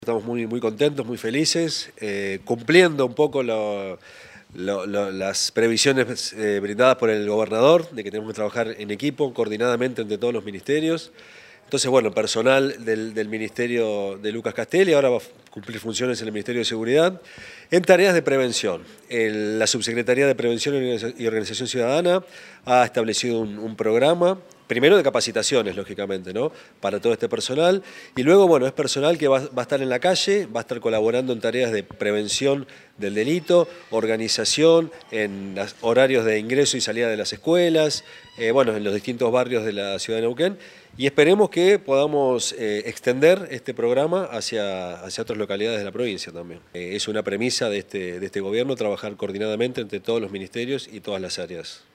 Estamos muy contentos, muy felices, cumpliendo un poco las previsiones brindadas por el gobernador, de que tenemos que trabajar en equipo, coordinadamente entre todos los ministerios. Entonces, bueno, personal del Ministerio de Lucas Castelli ahora va a cumplir funciones en el Ministerio de Seguridad en tareas de prevención. La Subsecretaría de Prevención y Organización Ciudadana ha establecido un programa, primero de capacitaciones, lógicamente, ¿no?, para todo este personal, y luego, bueno, es personal que va a estar en la calle, va a estar colaborando en tareas de prevención del delito, organización, en los horarios de ingreso y salida de las escuelas, bueno, en los distintos barrios de la ciudad de Neuquén, y esperemos que podamos extender este programa hacia otras localidades de la provincia también. Es una premisa de este gobierno trabajar coordinadamente entre todos los ministerios y todas las áreas.